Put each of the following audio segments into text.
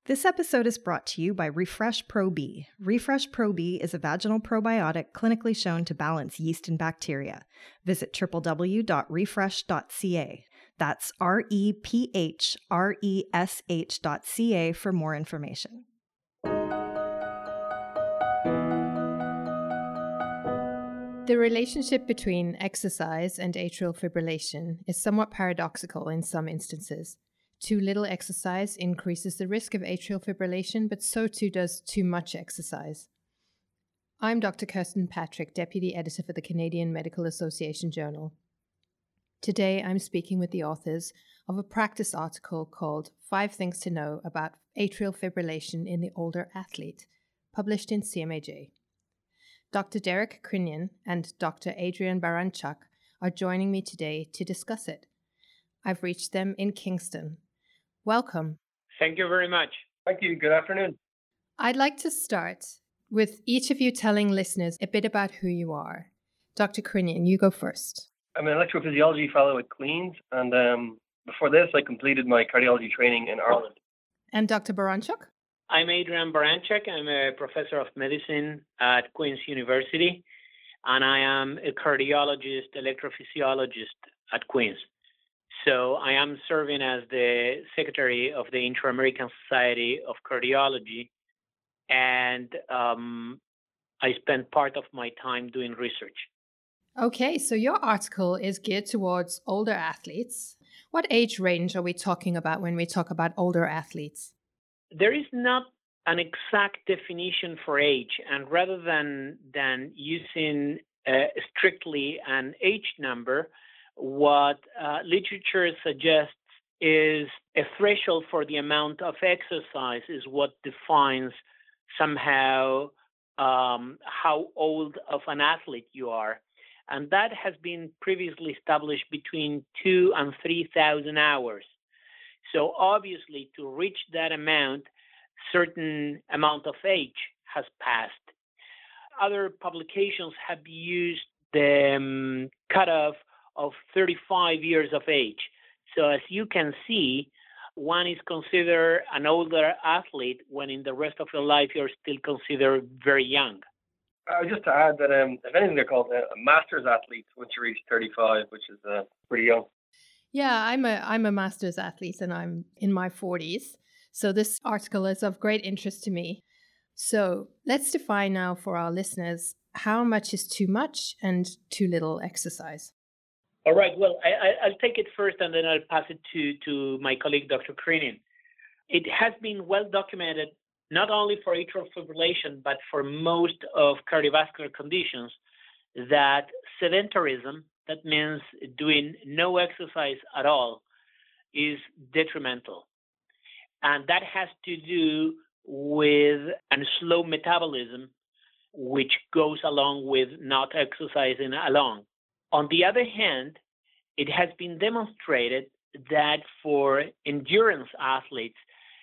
This episode is brought to you by Refresh Pro B. Refresh Pro B is a vaginal probiotic clinically shown to balance yeast and bacteria. Visit www.refresh.ca. That's REPHRESH.ca for more information. The relationship between exercise and atrial fibrillation is somewhat paradoxical in some instances. Too little exercise increases the risk of atrial fibrillation, but so too does too much exercise. I'm Dr. Kirsten Patrick, Deputy Editor for the Canadian Medical Association Journal. Today, I'm speaking with the authors of a practice article called 5 Things to Know About Atrial Fibrillation in the Older Athlete, published in CMAJ. Dr. Derek Krinian and Dr. Adrian Baranchuk are joining me today to discuss it. I've reached them in Kingston. Welcome. Thank you very much. Thank you. Good afternoon. I'd like to start with each of you telling listeners a bit about who you are. Dr. Krinian, you go first. I'm an electrophysiology fellow at Queen's, and before this, I completed my cardiology training in Ireland. And Dr. Baranchuk? I'm Adrian Baranchuk. I'm a professor of medicine at Queen's University, and I am a cardiologist, electrophysiologist at Queen's. So I am serving as the secretary of the Inter-American Society of Cardiology, and I spend part of my time doing research. Okay, so your article is geared towards older athletes. What age range are we talking about when we talk about older athletes? There is not an exact definition for age, and rather than using strictly an age number, what literature suggests is a threshold for the amount of exercise is what defines somehow how old of an athlete you are. And that has been previously established between 2,000 and 3,000 hours. So obviously, to reach that amount, certain amount of age has passed. Other publications have used the cutoff of 35 years of age. So as you can see, one is considered an older athlete when in the rest of your life you're still considered very young. Just to add that if anything, they're called a master's athlete once you reach 35, which is pretty young. Yeah, I'm a master's athlete and I'm in my 40s. So this article is of great interest to me. So let's define now for our listeners how much is too much and too little exercise. All right. Well, I'll take it first and then I'll pass it to my colleague, Dr. Krinian. It has been well documented, not only for atrial fibrillation, but for most of cardiovascular conditions, that sedentarism, that means doing no exercise at all, is detrimental. And that has to do with a slow metabolism, which goes along with not exercising alone. On the other hand, it has been demonstrated that for endurance athletes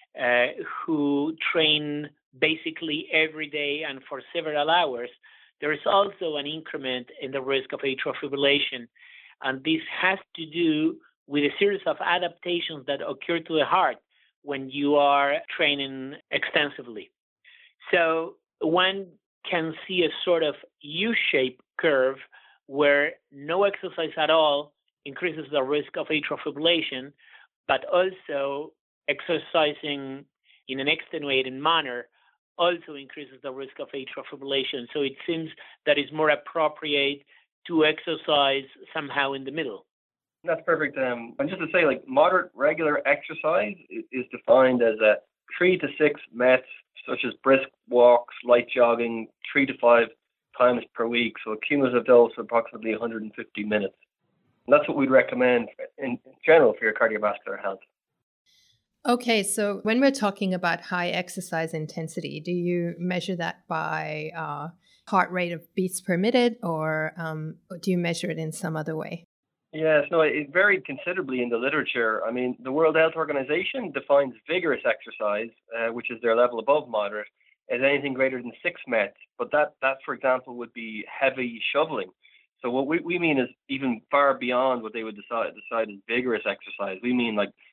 who train basically every day and for several hours, there is also an increment in the risk of atrial fibrillation. And this has to do with a series of adaptations that occur to the heart when you are training extensively. So one can see a sort of U-shaped curve where no exercise at all increases the risk of atrial fibrillation, but also exercising in an extenuating manner also increases the risk of atrial fibrillation. So it seems that it's more appropriate to exercise somehow in the middle. That's perfect. And just to say, moderate regular exercise is defined as 3 to 6 METs, such as brisk walks, light jogging, 3 to 5 times per week. So a cumulative dose of approximately 150 minutes. And that's what we'd recommend in general for your cardiovascular health. Okay, so when we're talking about high exercise intensity, do you measure that by heart rate of beats per minute, or do you measure it in some other way? Yes, no, it varied considerably in the literature. I mean, the World Health Organization defines vigorous exercise, which is their level above moderate, as anything greater than 6 METs. But that, for example, would be heavy shoveling. So what we mean is even far beyond what they would decide as vigorous exercise. We mean like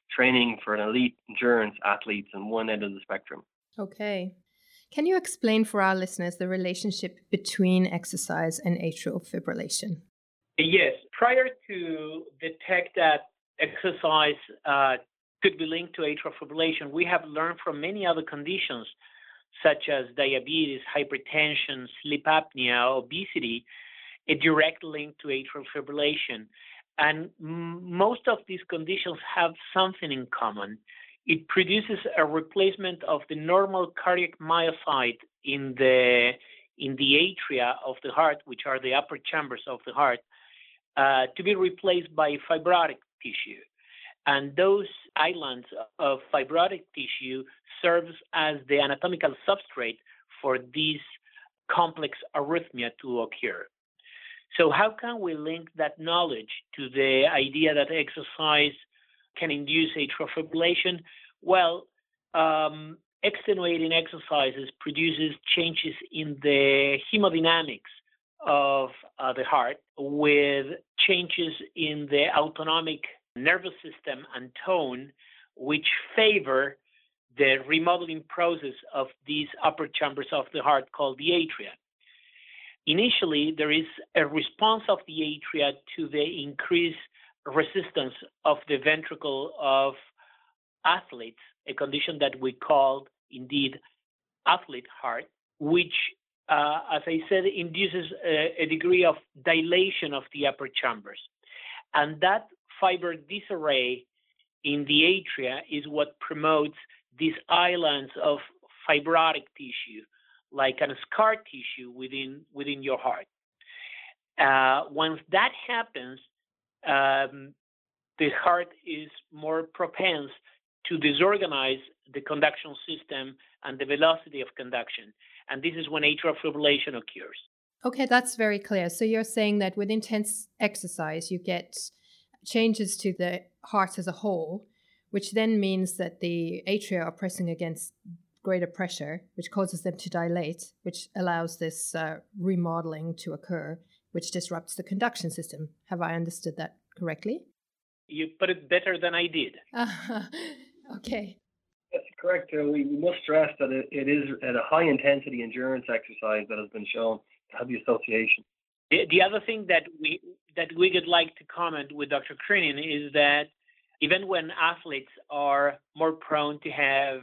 training for an elite endurance athletes on one end of the spectrum. Okay. Can you explain for our listeners the relationship between exercise and atrial fibrillation? Yes. Prior to detect that exercise could be linked to atrial fibrillation, we have learned from many other conditions such as diabetes, hypertension, sleep apnea, obesity, a direct link to atrial fibrillation. And most of these conditions have something in common. It produces a replacement of the normal cardiac myocyte in the atria of the heart, which are the upper chambers of the heart, to be replaced by fibrotic tissue. And those islands of fibrotic tissue serves as the anatomical substrate for this complex arrhythmia to occur. So how can we link that knowledge to the idea that exercise can induce atrial fibrillation? Well, extenuating exercises produces changes in the hemodynamics of the heart with changes in the autonomic nervous system and tone, which favor the remodeling process of these upper chambers of the heart called the atria. Initially, there is a response of the atria to the increased resistance of the ventricle of athletes, a condition that we call, indeed, athlete heart, which, as I said, induces a degree of dilation of the upper chambers. And that fiber disarray in the atria is what promotes these islands of fibrotic tissue, like a scar tissue within your heart. Once that happens, the heart is more propense to disorganize the conduction system and the velocity of conduction. And this is when atrial fibrillation occurs. Okay, that's very clear. So you're saying that with intense exercise, you get changes to the heart as a whole, which then means that the atria are pressing against greater pressure, which causes them to dilate, which allows this remodeling to occur, which disrupts the conduction system. Have I understood that correctly? You put it better than I did. Okay. That's correct. We must stress that it is at a high-intensity endurance exercise that has been shown to have the association. The other thing that we would like to comment with Dr. Creaning is that even when athletes are more prone to have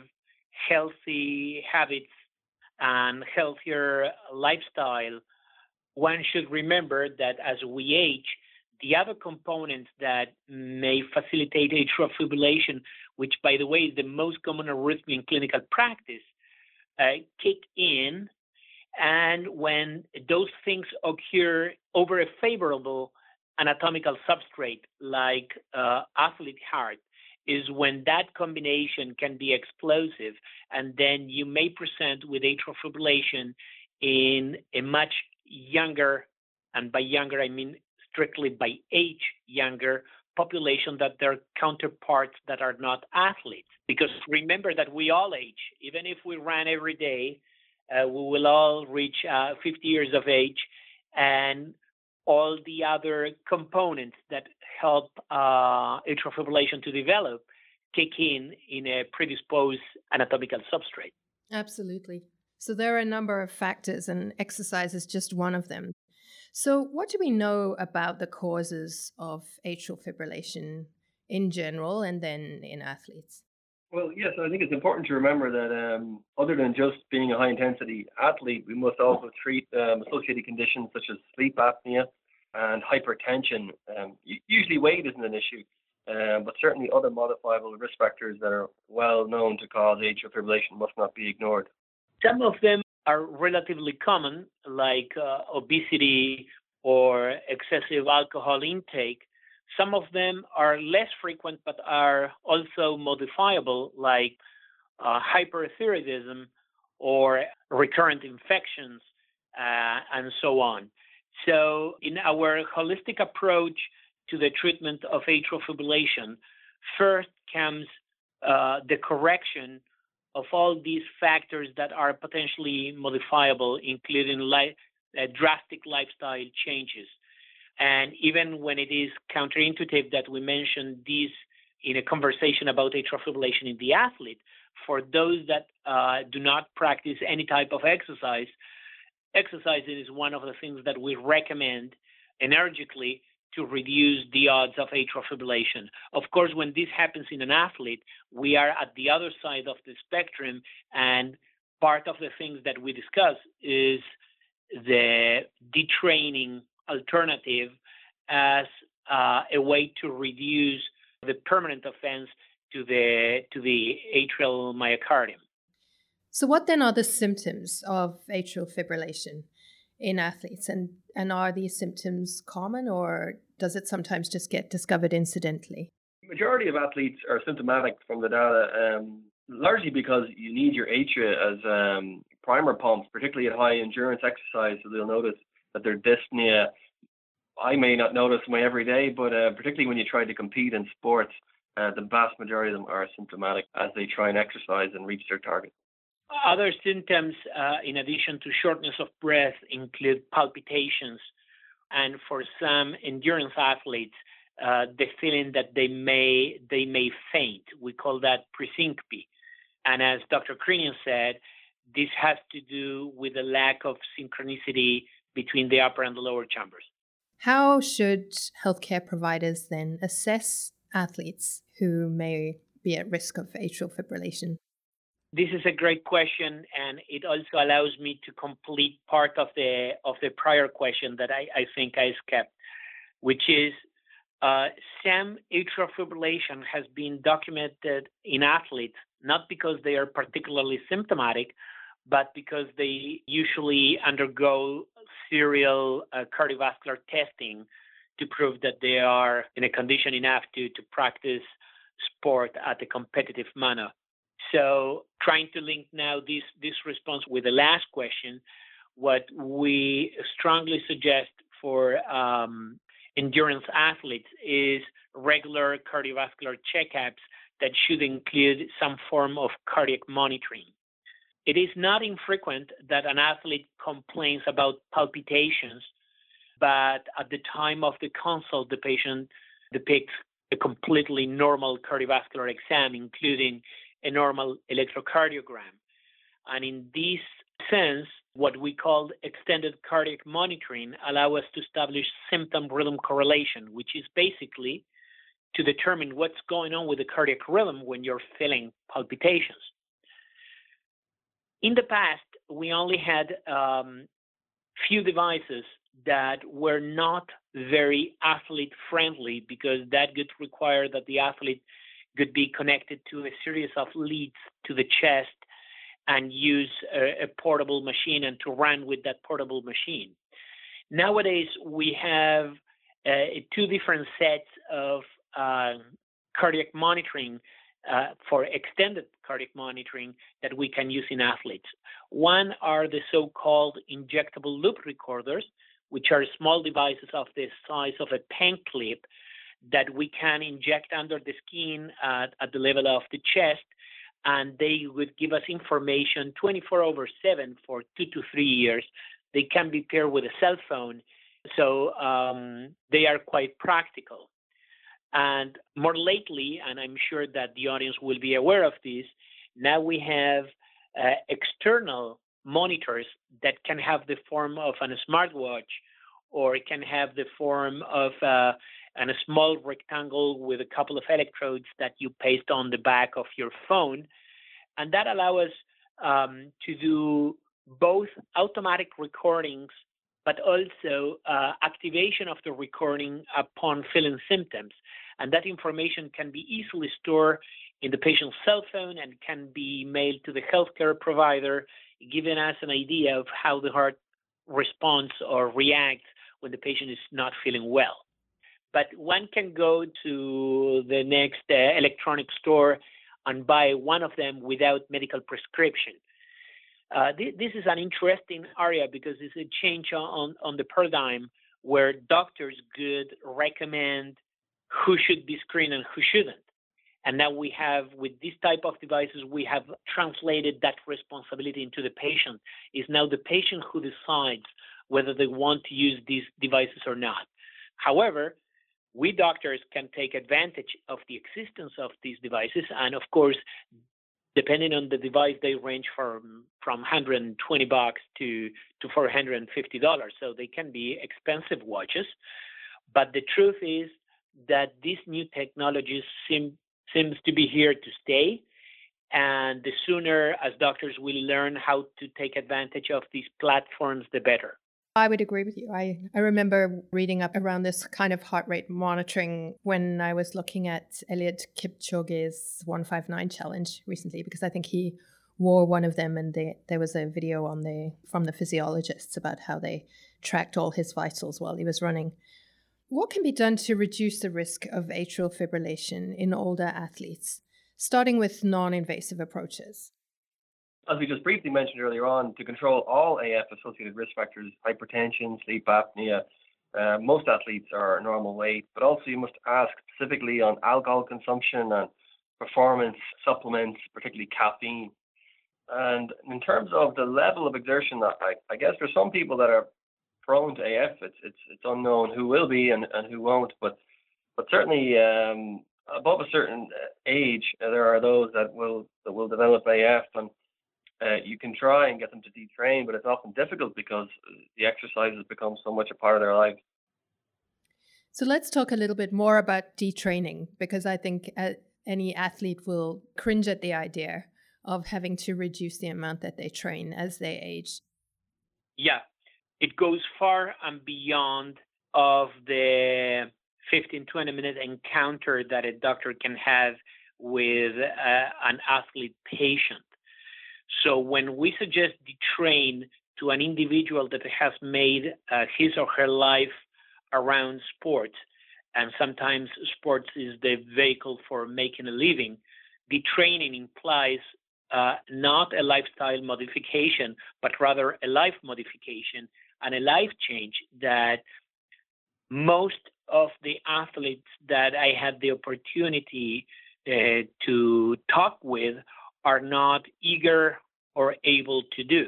healthy habits and healthier lifestyle, one should remember that as we age, the other components that may facilitate atrial fibrillation, which, by the way, is the most common arrhythmia in clinical practice, kick in. And when those things occur over a favorable anatomical substrate like athlete heart, is when that combination can be explosive, and then you may present with atrial fibrillation in a much younger, and by younger I mean strictly by age younger, population that their counterparts that are not athletes. Because remember that we all age. Even if we ran every day, we will all reach 50 years of age, and all the other components that help atrial fibrillation to develop kick in a predisposed anatomical substrate. Absolutely. So there are a number of factors, and exercise is just one of them. So what do we know about the causes of atrial fibrillation in general and then in athletes? Well, yes, I think it's important to remember that other than just being a high-intensity athlete, we must also treat associated conditions such as sleep apnea and hypertension. Usually weight isn't an issue, but certainly other modifiable risk factors that are well known to cause atrial fibrillation must not be ignored. Some of them are relatively common, like obesity or excessive alcohol intake. Some of them are less frequent but are also modifiable, like hyperthyroidism or recurrent infections and so on. So in our holistic approach to the treatment of atrial fibrillation, first comes the correction of all these factors that are potentially modifiable, including drastic lifestyle changes. And even when it is counterintuitive that we mention these in a conversation about atrial fibrillation in the athlete. For those that do not practice any type of exercise, exercising is one of the things that we recommend energically to reduce the odds of atrial fibrillation. Of course, when this happens in an athlete, we are at the other side of the spectrum, and part of the things that we discuss is the detraining alternative as a way to reduce the permanent offense to the atrial myocardium. So what then are the symptoms of atrial fibrillation in athletes? And are these symptoms common, or does it sometimes just get discovered incidentally? The majority of athletes are symptomatic from the data, largely because you need your atria as primer pumps, particularly at high endurance exercise. So they'll notice that their dyspnea, I may not notice my every day, but particularly when you try to compete in sports, the vast majority of them are symptomatic as they try and exercise and reach their target. Other symptoms, in addition to shortness of breath, include palpitations, and for some endurance athletes, the feeling that they may faint. We call that presyncope. And as Dr. Krinian said, this has to do with the lack of synchronicity between the upper and the lower chambers. How should healthcare providers then assess athletes who may be at risk of atrial fibrillation? This is a great question, and it also allows me to complete part of the prior question that I think I skipped, which is some atrial fibrillation has been documented in athletes, not because they are particularly symptomatic, but because they usually undergo serial cardiovascular testing to prove that they are in a condition enough to practice sport at a competitive manner. So trying to link now this response with the last question, what we strongly suggest for endurance athletes is regular cardiovascular checkups that should include some form of cardiac monitoring. It is not infrequent that an athlete complains about palpitations, but at the time of the consult, the patient depicts a completely normal cardiovascular exam, including a normal electrocardiogram. And in this sense, what we call extended cardiac monitoring allow us to establish symptom-rhythm correlation, which is basically to determine what's going on with the cardiac rhythm when you're feeling palpitations. In the past, we only had few devices that were not very athlete-friendly because that would require that the athlete could be connected to a series of leads to the chest and use a portable machine and to run with that portable machine. Nowadays, we have two different sets of cardiac monitoring for extended cardiac monitoring that we can use in athletes. One are the so-called injectable loop recorders, which are small devices of the size of a pen clip that we can inject under the skin at the level of the chest, and they would give us information 24/7 for 2 to 3 years. They can be paired with a cell phone, so they are quite practical. And more lately, and I'm sure that the audience will be aware of this, now we have external monitors that can have the form of a smartwatch, or it can have the form of a small rectangle with a couple of electrodes that you paste on the back of your phone. And that allows us to do both automatic recordings, but also activation of the recording upon feeling symptoms. And that information can be easily stored in the patient's cell phone and can be mailed to the healthcare provider, giving us an idea of how the heart responds or reacts when the patient is not feeling well. But one can go to the next electronic store and buy one of them without medical prescription. This is an interesting area because it's a change on the paradigm where doctors could recommend who should be screened and who shouldn't. And now we have, with this type of devices, we have translated that responsibility into the patient. It's now the patient who decides whether they want to use these devices or not. However, we doctors can take advantage of the existence of these devices. And of course, depending on the device, they range from $120 to $450. So they can be expensive watches. But the truth is that these new technologies seems to be here to stay. And the sooner as doctors we learn how to take advantage of these platforms, the better. I would agree with you. I remember reading up around this kind of heart rate monitoring when I was looking at Eliud Kipchoge's 159 challenge recently, because I think he wore one of them, and there was a video from the physiologists about how they tracked all his vitals while he was running. What can be done to reduce the risk of atrial fibrillation in older athletes, starting with non-invasive approaches? As we just briefly mentioned earlier on, to control all AF-associated risk factors, hypertension, sleep apnea, most athletes are normal weight, but also you must ask specifically on alcohol consumption and performance supplements, particularly caffeine. And in terms of the level of exertion, I guess for some people that are prone to AF, it's unknown who will be and who won't, but certainly above a certain age, there are those that will develop AF, and you can try and get them to detrain, but it's often difficult because the exercise has become so much a part of their life. So let's talk a little bit more about detraining, because I think any athlete will cringe at the idea of having to reduce the amount that they train as they age. Yeah, it goes far and beyond of the 15-20 minute encounter that a doctor can have with an athlete patient. So when we suggest detrain to an individual that has made his or her life around sports, and sometimes sports is the vehicle for making a living, detraining implies not a lifestyle modification, but rather a life modification and a life change that most of the athletes that I had the opportunity to talk with are not eager or able to do.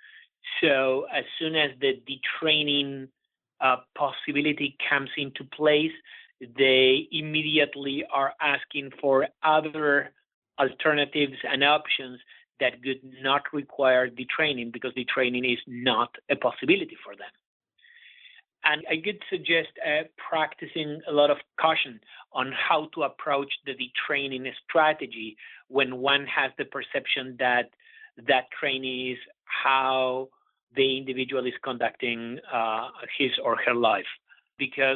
So as soon as the detraining possibility comes into place, they immediately are asking for other alternatives and options that would not require detraining, because detraining is not a possibility for them. And I could suggest practicing a lot of caution on how to approach the detraining strategy when one has the perception that training is how the individual is conducting his or her life. Because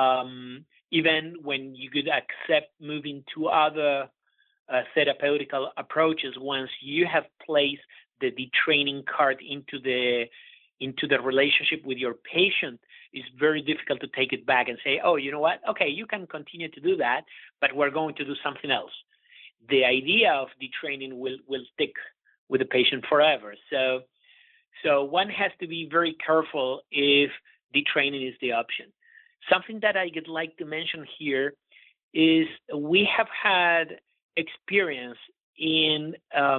even when you could accept moving to other therapeutical approaches, once you have placed the detraining card into the relationship with your patient, it's very difficult to take it back and say, oh, you know what? Okay, you can continue to do that, but we're going to do something else. The idea of detraining will stick with the patient forever. So one has to be very careful if detraining is the option. Something that I would like to mention here is we have had experience in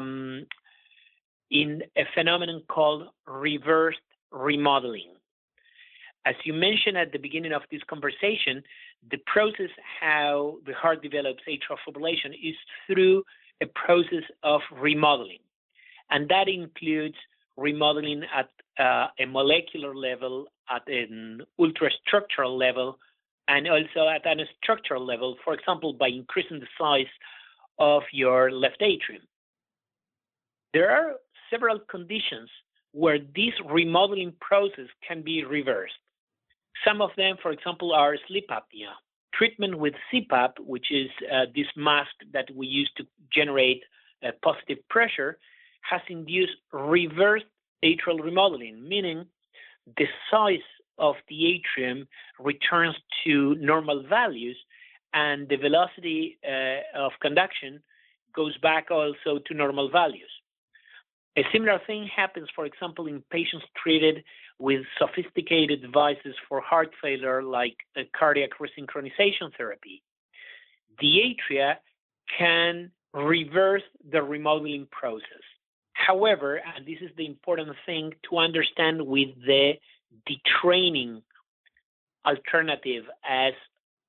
a phenomenon called reversed remodeling. As you mentioned at the beginning of this conversation, the process how the heart develops atrial fibrillation is through a process of remodeling. And that includes remodeling at a molecular level, at an ultrastructural level, and also at a structural level, for example, by increasing the size of your left atrium. There are several conditions where this remodeling process can be reversed. Some of them, for example, are sleep apnea. Treatment with CPAP, which is this mask that we use to generate positive pressure, has induced reversed atrial remodeling, meaning the size of the atrium returns to normal values and the velocity of conduction goes back also to normal values. A similar thing happens, for example, in patients treated with sophisticated devices for heart failure, like cardiac resynchronization therapy. The atria can reverse the remodeling process. However, and this is the important thing to understand with the detraining alternative as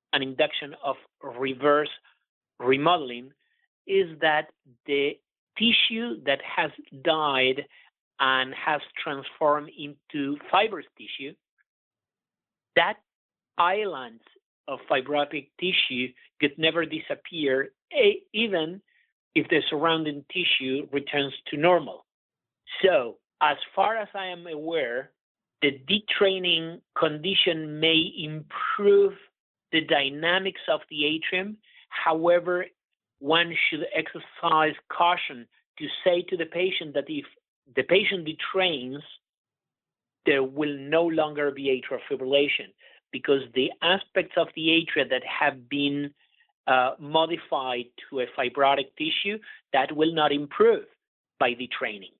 an induction of reverse remodeling is that the tissue that has died and has transformed into fibrous tissue, that islands of fibrotic tissue could never disappear, even if the surrounding tissue returns to normal. So, as far as I am aware, the detraining condition may improve the dynamics of the atrium. However, one should exercise caution to say to the patient that if the patient detrains, there will no longer be atrial fibrillation, because the aspects of the atria that have been modified to a fibrotic tissue, that will not improve by detraining.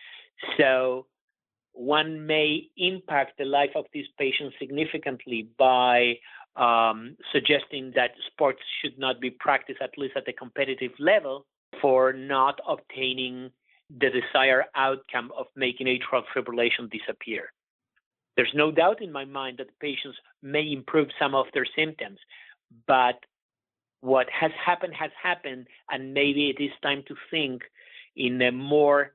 So one may impact the life of these patients significantly by suggesting that sports should not be practiced, at least at the competitive level, for not obtaining the desired outcome of making atrial fibrillation disappear. There's no doubt in my mind that patients may improve some of their symptoms, but what has happened, and maybe it is time to think in a more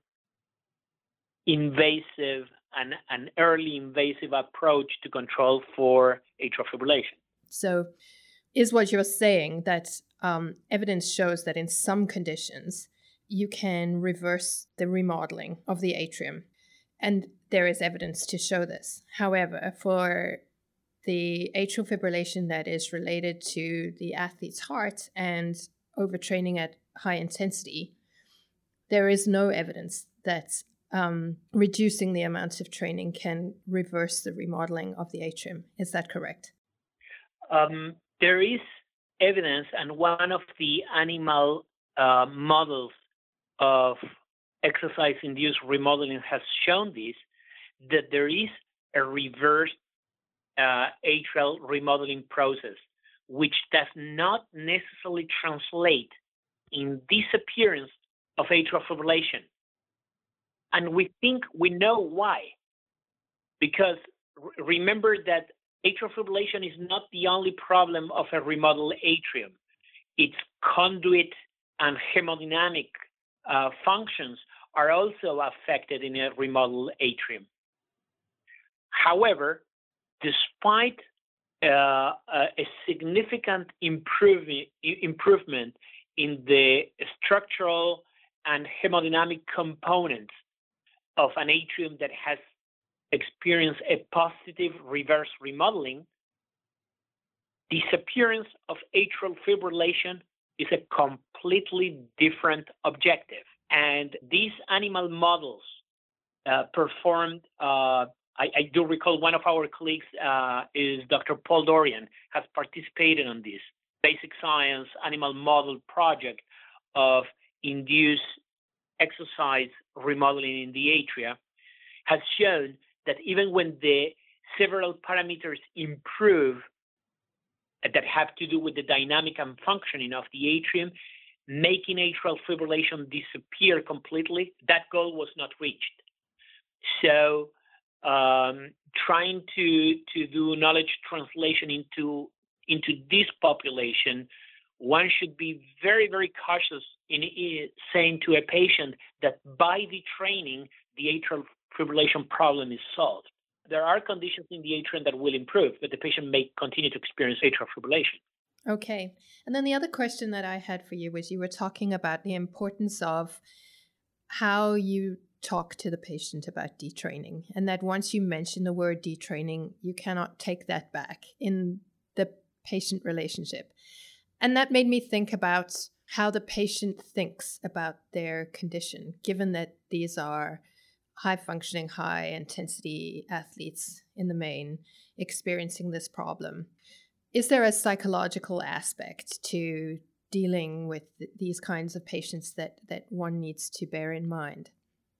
invasive and an early invasive approach to control for atrial fibrillation. So is what you're saying that evidence shows that in some conditions you can reverse the remodeling of the atrium, and there is evidence to show this. However, for the atrial fibrillation that is related to the athlete's heart and overtraining at high intensity, there is no evidence that reducing the amount of training can reverse the remodeling of the atrium. Is that correct? There is evidence, and one of the animal models of exercise-induced remodeling has shown this, that there is a reverse atrial remodeling process, which does not necessarily translate in disappearance of atrial fibrillation. And we think we know why. Because remember that atrial fibrillation is not the only problem of a remodeled atrium. Its conduit and hemodynamic functions are also affected in a remodeled atrium. However, despite a significant improvement in the structural and hemodynamic components of an atrium that has experienced a positive reverse remodeling, disappearance of atrial fibrillation is a completely different objective. And these animal models performed, I do recall one of our colleagues is Dr. Paul Dorian, has participated on this basic science animal model project of induced exercise remodeling in the atria, has shown that even when the several parameters improve that have to do with the dynamic and functioning of the atrium, making atrial fibrillation disappear completely, that goal was not reached. So trying to do knowledge translation into this population, one should be very, very cautious in saying to a patient that by the training, the atrial fibrillation problem is solved. There are conditions in the atrium that will improve, but the patient may continue to experience atrial fibrillation. Okay. And then the other question that I had for you was, you were talking about the importance of how you talk to the patient about detraining, and that once you mention the word detraining, you cannot take that back in the patient relationship. And that made me think about how the patient thinks about their condition, given that these are high-functioning, high-intensity athletes in the main experiencing this problem. Is there a psychological aspect to dealing with these kinds of patients that one needs to bear in mind?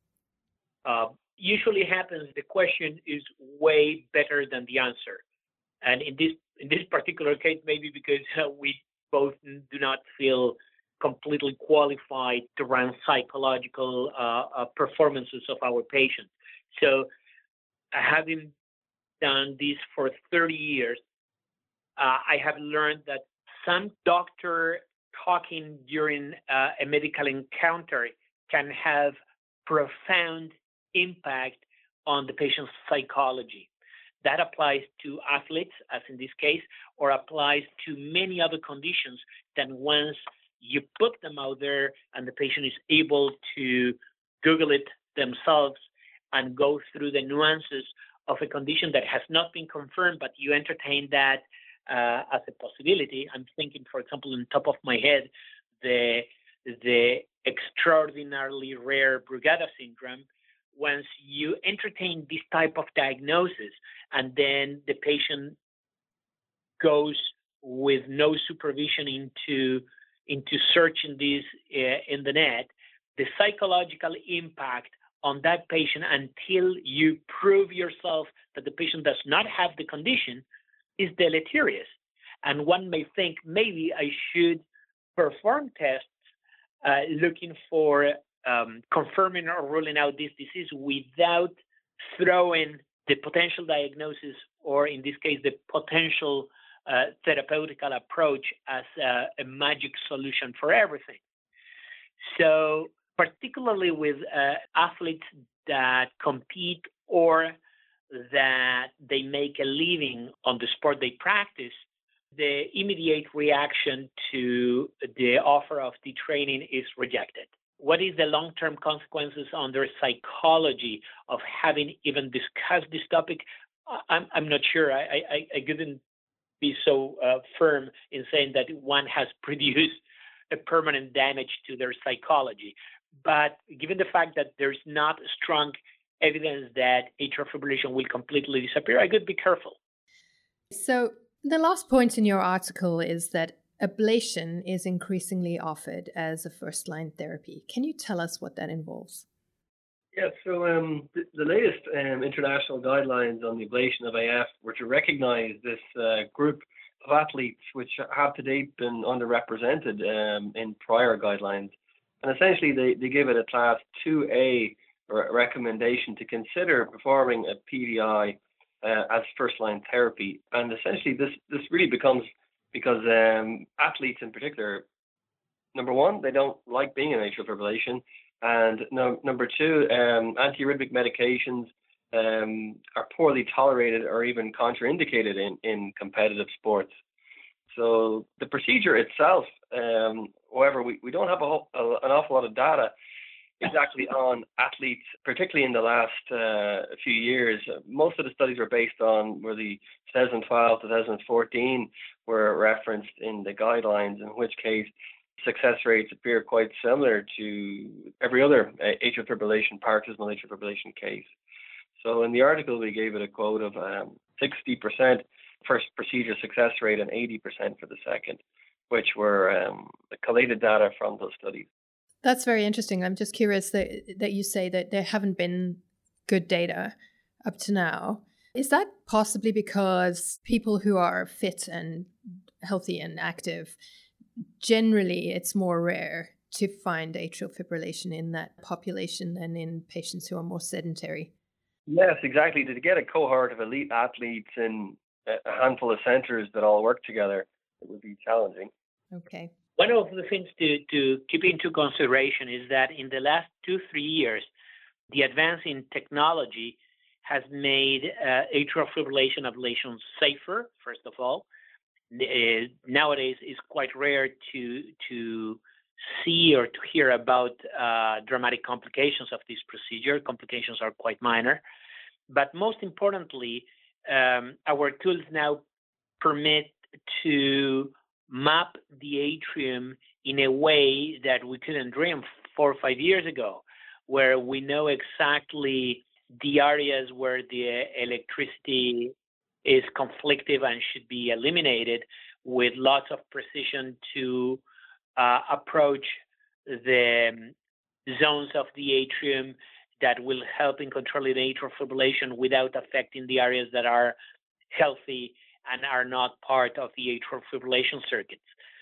Usually happens, the question is way better than the answer. And in this particular case, maybe because we both do not feel completely qualified to run psychological performances of our patients. So having done this for 30 years, I have learned that some doctor talking during a medical encounter can have profound impact on the patient's psychology. That applies to athletes, as in this case, or applies to many other conditions that once you put them out there and the patient is able to Google it themselves and go through the nuances of a condition that has not been confirmed, but you entertain that as a possibility. I'm thinking, for example, on top of my head, the extraordinarily rare Brugada syndrome. Once you entertain this type of diagnosis and then the patient goes with no supervision into searching this in the net, the psychological impact on that patient until you prove yourself that the patient does not have the condition is deleterious. And one may think maybe I should perform tests looking for confirming or ruling out this disease without throwing the potential diagnosis, or in this case, the potential therapeutical approach as a magic solution for everything. So particularly with athletes that compete or that they make a living on the sport they practice, the immediate reaction to the offer of the training is rejected. What is the long-term consequences on their psychology of having even discussed this topic? I'm not sure. I couldn't be so firm in saying that one has produced a permanent damage to their psychology. But given the fact that there's not strong evidence that atrial fibrillation will completely disappear, I could be careful. So the last point in your article is that ablation is increasingly offered as a first-line therapy. Can you tell us what that involves? Yeah, so the latest international guidelines on the ablation of AF were to recognize this group of athletes which have to date been underrepresented in prior guidelines. And essentially they give it a class 2A recommendation to consider performing a PVI as first-line therapy. And essentially this really becomes because athletes in particular, number one, they don't like being in atrial fibrillation. And number two, antiarrhythmic medications are poorly tolerated or even contraindicated in competitive sports. So the procedure itself, however, we don't have an awful lot of data exactly on athletes, particularly in the last few years. Most of the studies were based on where the 2012, 2014 were referenced in the guidelines, in which case success rates appear quite similar to every other atrial fibrillation, paroxysmal atrial fibrillation case. So in the article, we gave it a quote of 60% first procedure success rate and 80% for the second, which were collated data from those studies. That's very interesting. I'm just curious that you say that there haven't been good data up to now. Is that possibly because people who are fit and healthy and active, generally it's more rare to find atrial fibrillation in that population than in patients who are more sedentary? Yes, exactly. To get a cohort of elite athletes in a handful of centers that all work together, it would be challenging. Okay. One of the things to keep into consideration is that in the last 2-3 years, the advance in technology has made atrial fibrillation ablation safer, first of all. Nowadays, it's quite rare to see or to hear about dramatic complications of this procedure. Complications are quite minor. But most importantly, our tools now permit to map the atrium in a way that we couldn't dream 4 or 5 years ago, where we know exactly the areas where the electricity is conflictive and should be eliminated with lots of precision to approach the zones of the atrium that will help in controlling atrial fibrillation without affecting the areas that are healthy and are not part of the atrial fibrillation circuits.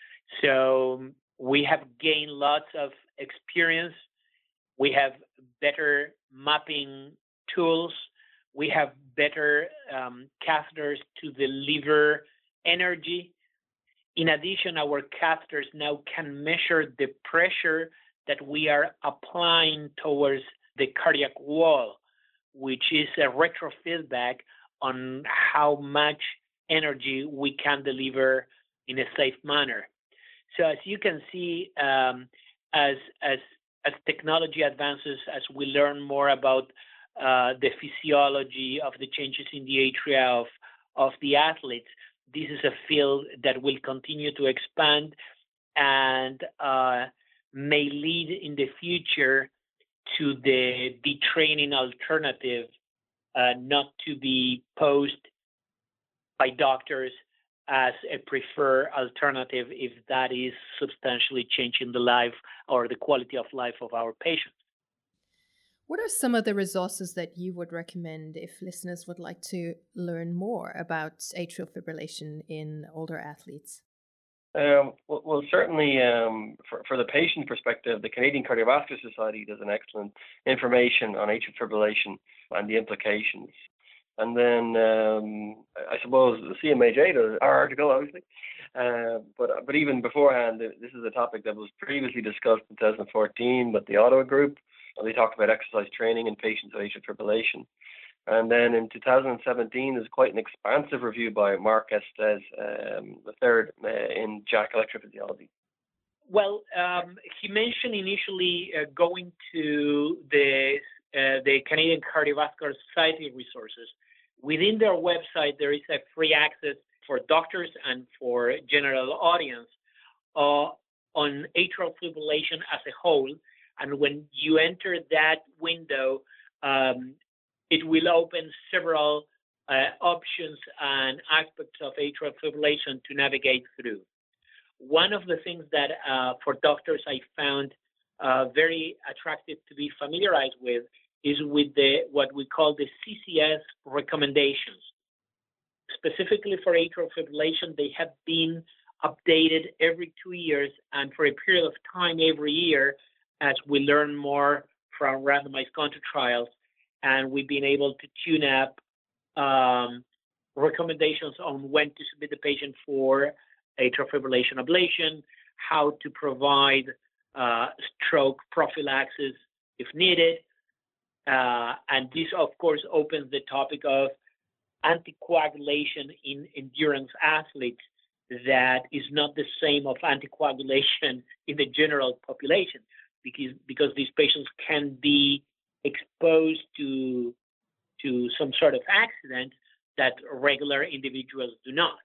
So we have gained lots of experience. We have better mapping tools. We have better catheters to deliver energy. In addition, our catheters now can measure the pressure that we are applying towards the cardiac wall, which is a retrofeedback on how much energy we can deliver in a safe manner. So as you can see, as technology advances, as we learn more about the physiology of the changes in the atria of the athletes, this is a field that will continue to expand and may lead in the future to the detraining alternative, not to be posed by doctors as a preferred alternative if that is substantially changing the life or the quality of life of our patients. What are some of the resources that you would recommend if listeners would like to learn more about atrial fibrillation in older athletes? Well, certainly for the patient perspective, the Canadian Cardiovascular Society does an excellent information on atrial fibrillation and the implications. And then I suppose the CMAJ does our article, obviously. But even beforehand, this is a topic that was previously discussed in 2014 with the Ottawa group. They talked about exercise training in patients with atrial fibrillation. And then in 2017, there's quite an expansive review by Mark Estes, the third in JACC Electrophysiology. Well, he mentioned initially going to the Canadian Cardiovascular Society resources. Within their website, there is a free access for doctors and for general audience on atrial fibrillation as a whole. And when you enter that window, it will open several options and aspects of atrial fibrillation to navigate through. One of the things that for doctors I found very attractive to be familiarized with is with what we call the CCS recommendations. Specifically for atrial fibrillation, they have been updated every 2 years and for a period of time every year as we learn more from randomized control trials. And we've been able to tune up recommendations on when to submit the patient for atrial fibrillation ablation, how to provide stroke prophylaxis if needed. And this, of course, opens the topic of anticoagulation in endurance athletes that is not the same of anticoagulation in the general population because these patients can be exposed to some sort of accident that regular individuals do not.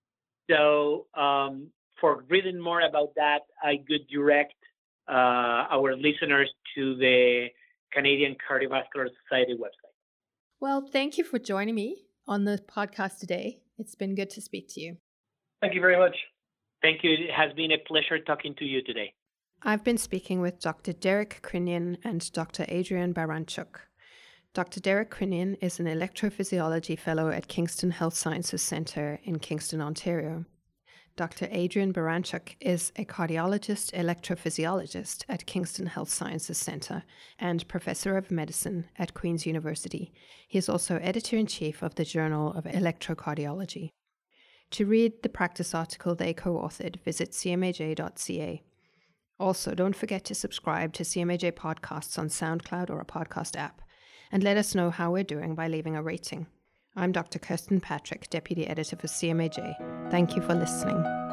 So for reading more about that, I could direct our listeners to the Canadian Cardiovascular Society website. Well, thank you for joining me on the podcast today. It's been good to speak to you. Thank you very much. Thank you. It has been a pleasure talking to you today. I've been speaking with Dr. Derek Krinian and Dr. Adrian Baranchuk. Dr. Derek Krinian is an electrophysiology fellow at Kingston Health Sciences Centre in Kingston, Ontario. Dr. Adrian Baranchuk is a cardiologist electrophysiologist at Kingston Health Sciences Centre and professor of medicine at Queen's University. He is also editor-in-chief of the Journal of Electrocardiology. To read the practice article they co-authored, visit cmaj.ca. Also, don't forget to subscribe to CMAJ podcasts on SoundCloud or a podcast app, and let us know how we're doing by leaving a rating. I'm Dr. Kirsten Patrick, Deputy Editor for CMAJ. Thank you for listening.